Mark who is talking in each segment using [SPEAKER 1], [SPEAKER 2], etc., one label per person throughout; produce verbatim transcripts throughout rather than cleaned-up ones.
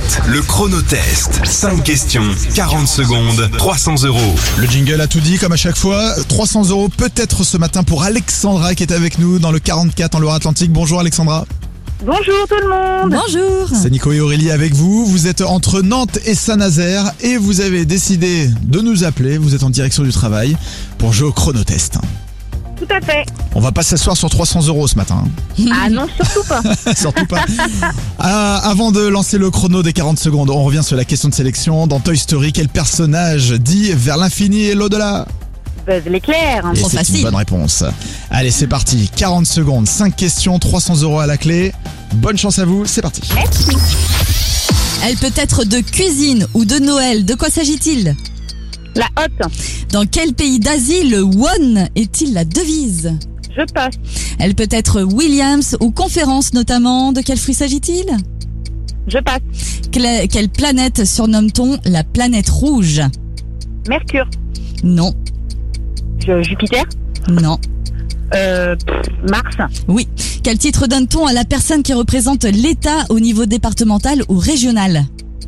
[SPEAKER 1] Alouette, le chronotest. cinq questions, quarante secondes, trois cents euros.
[SPEAKER 2] Le jingle a tout dit, comme à chaque fois. trois cents euros peut-être ce matin pour Alexandra qui est avec nous dans le quarante-quatre en Loire-Atlantique. Bonjour Alexandra.
[SPEAKER 3] Bonjour tout le monde.
[SPEAKER 4] Bonjour.
[SPEAKER 2] C'est Nico et Aurélie avec vous. Vous êtes entre Nantes et Saint-Nazaire et vous avez décidé de nous appeler. Vous êtes en direction du travail pour jouer au chronotest.
[SPEAKER 3] Tout à fait.
[SPEAKER 2] On va pas s'asseoir sur trois cents euros ce matin.
[SPEAKER 3] Ah non, surtout pas.
[SPEAKER 2] Surtout pas. Ah, avant de lancer le chrono des quarante secondes, on revient sur la question de sélection. Dans Toy Story, quel personnage dit vers l'infini et l'au-delà ?
[SPEAKER 3] Buzz l'éclair.
[SPEAKER 2] Et
[SPEAKER 4] Trop
[SPEAKER 2] c'est
[SPEAKER 4] facile.
[SPEAKER 2] une bonne réponse. Allez, c'est parti. quarante secondes, cinq questions, trois cents euros à la clé. Bonne chance à vous, c'est parti.
[SPEAKER 3] Merci.
[SPEAKER 4] Elle peut être de cuisine ou de Noël. De quoi s'agit-il ?
[SPEAKER 3] La hotte.
[SPEAKER 4] Dans quel pays d'Asie le won est-il la devise ?
[SPEAKER 3] Je passe.
[SPEAKER 4] Elle peut être Williams ou conférence notamment. De quel fruit s'agit-il ?
[SPEAKER 3] Je passe.
[SPEAKER 4] Quelle, quelle planète surnomme-t-on la planète rouge ?
[SPEAKER 3] Mercure.
[SPEAKER 4] Non,
[SPEAKER 3] Je- Jupiter.
[SPEAKER 4] non.
[SPEAKER 3] Euh, pff, Mars.
[SPEAKER 4] Oui. Quel titre donne-t-on à la personne qui représente l'État au niveau départemental ou régional ?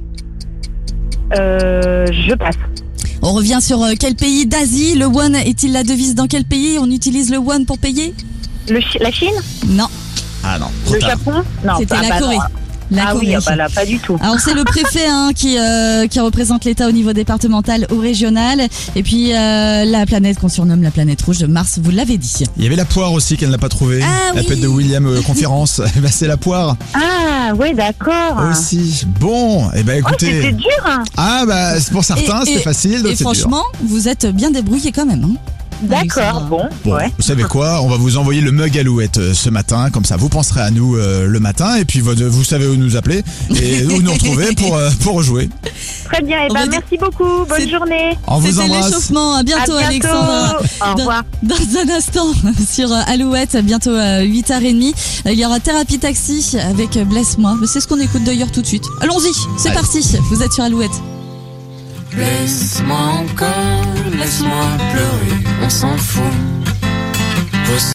[SPEAKER 3] Euh, je passe.
[SPEAKER 4] On revient sur euh, quel pays d'Asie le won est-il la devise ? Dans quel pays on utilise le won pour payer ?
[SPEAKER 3] Le Chi- la Chine.
[SPEAKER 4] Non,
[SPEAKER 2] Ah non, trop
[SPEAKER 3] Le
[SPEAKER 2] tard.
[SPEAKER 3] Japon. Non.
[SPEAKER 4] c'était
[SPEAKER 3] ah
[SPEAKER 4] la
[SPEAKER 3] bah
[SPEAKER 4] Corée.
[SPEAKER 3] non.
[SPEAKER 4] La
[SPEAKER 3] ah
[SPEAKER 4] Corée.
[SPEAKER 3] oui, ah bah là, pas du tout.
[SPEAKER 4] Alors c'est le préfet hein, qui euh, qui représente l'État au niveau départemental ou régional, et puis euh, la planète qu'on surnomme la planète rouge de Mars. Vous l'avez dit.
[SPEAKER 2] Il y avait la poire aussi qu'elle n'a pas trouvée.
[SPEAKER 4] Ah
[SPEAKER 2] la
[SPEAKER 4] oui.
[SPEAKER 2] pète de William euh, conférence. Eh ben, c'est la poire
[SPEAKER 3] Ah ouais, d'accord.
[SPEAKER 2] aussi. Bon, et ben
[SPEAKER 3] Oh, c'était
[SPEAKER 2] écoutez.
[SPEAKER 3] dur. Hein.
[SPEAKER 2] Ah bah c'est pour certains
[SPEAKER 4] Et-
[SPEAKER 2] c'était
[SPEAKER 4] et-
[SPEAKER 2] facile, d'autres
[SPEAKER 4] Et
[SPEAKER 2] c'est dur.
[SPEAKER 4] franchement, vous êtes bien débrouillés quand même. Hein.
[SPEAKER 3] D'accord.
[SPEAKER 4] Alexandra.
[SPEAKER 3] Bon.
[SPEAKER 2] Bon,
[SPEAKER 3] Ouais.
[SPEAKER 2] vous savez quoi ? On va vous envoyer le mug Alouette euh, ce matin, comme ça vous penserez à nous euh, le matin et puis vous, vous savez où nous appeler et où nous retrouver pour euh, pour rejouer.
[SPEAKER 3] Très bien. Et
[SPEAKER 4] On
[SPEAKER 3] ben
[SPEAKER 4] va dire-
[SPEAKER 3] merci beaucoup. Bonne
[SPEAKER 4] C'est-
[SPEAKER 3] journée.
[SPEAKER 2] On vous
[SPEAKER 4] C'était
[SPEAKER 2] embrasse.
[SPEAKER 4] l'échauffement. À bientôt,
[SPEAKER 3] à bientôt.
[SPEAKER 4] Alexandra.
[SPEAKER 3] Au
[SPEAKER 4] Dans-
[SPEAKER 3] revoir.
[SPEAKER 4] Dans un instant, sur euh, Alouette, bientôt à huit heures trente, euh, il y aura Thérapie Taxi avec euh, Blesse-moi. C'est ce qu'on écoute d'ailleurs tout de suite. Allons-y, c'est
[SPEAKER 2] Allez.
[SPEAKER 4] parti. Vous êtes sur Alouette.
[SPEAKER 5] Laisse-moi encore, laisse-moi pleurer, on s'en fout.